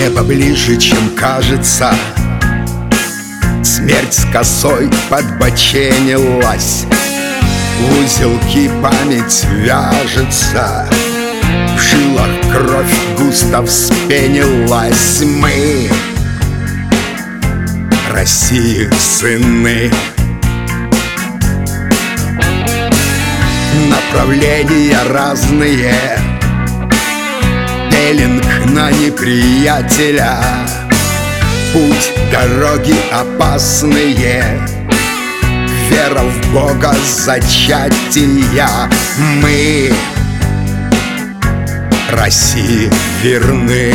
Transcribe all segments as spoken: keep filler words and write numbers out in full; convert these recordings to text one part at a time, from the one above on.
Небо ближе, чем кажется. Смерть с косой подбоченилась, в узелки память вяжется, в жилах кровь густо вспенилась. Мы России сыны. Направления разные, пеленг на неприятеля, путь, дороги опасные, вера в Бога зачатия. Мы России верны.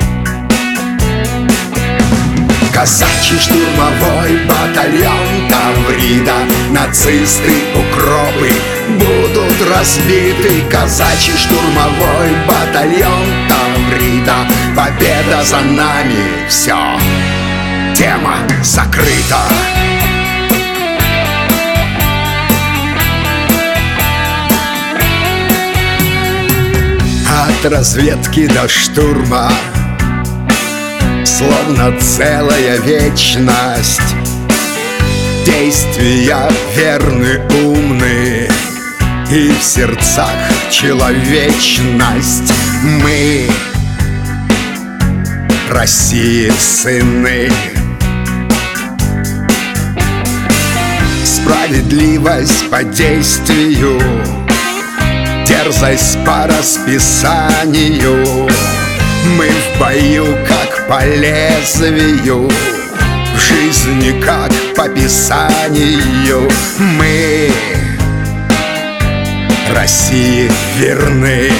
Казачий штурмовой батальон Таврида, нацисты, укропы будут разбиты. Казачий штурмовой батальон Таврида, победа за нами, все, тема закрыта. От разведки до штурма словно целая вечность. Действия верны, умны, и в сердцах человечность. Мы России сыны. Справедливость по действию, дерзость по расписанию. Мы в бою, как по лезвию, в жизни, как по писанию. Мы России верны.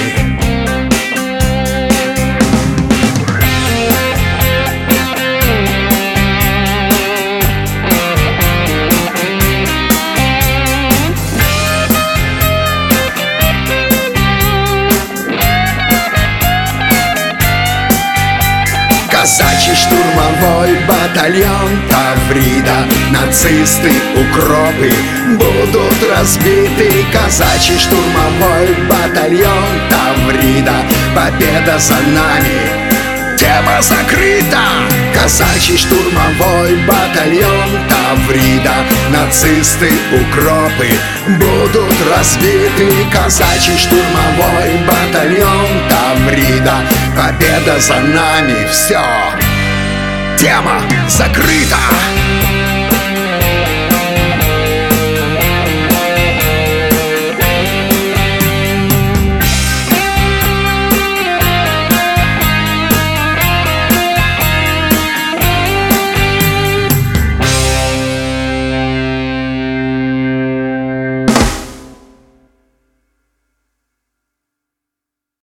Казачий штурмовой батальон Таврида, нацисты, укропы будут разбиты. Казачий штурмовой батальон Таврида, победа за нами, тема закрыта. Казачий штурмовой батальон Таврида, нацисты, укропы будут разбиты. Казачий штурмовой батальон Таврида, победа за нами, все, тема закрыта.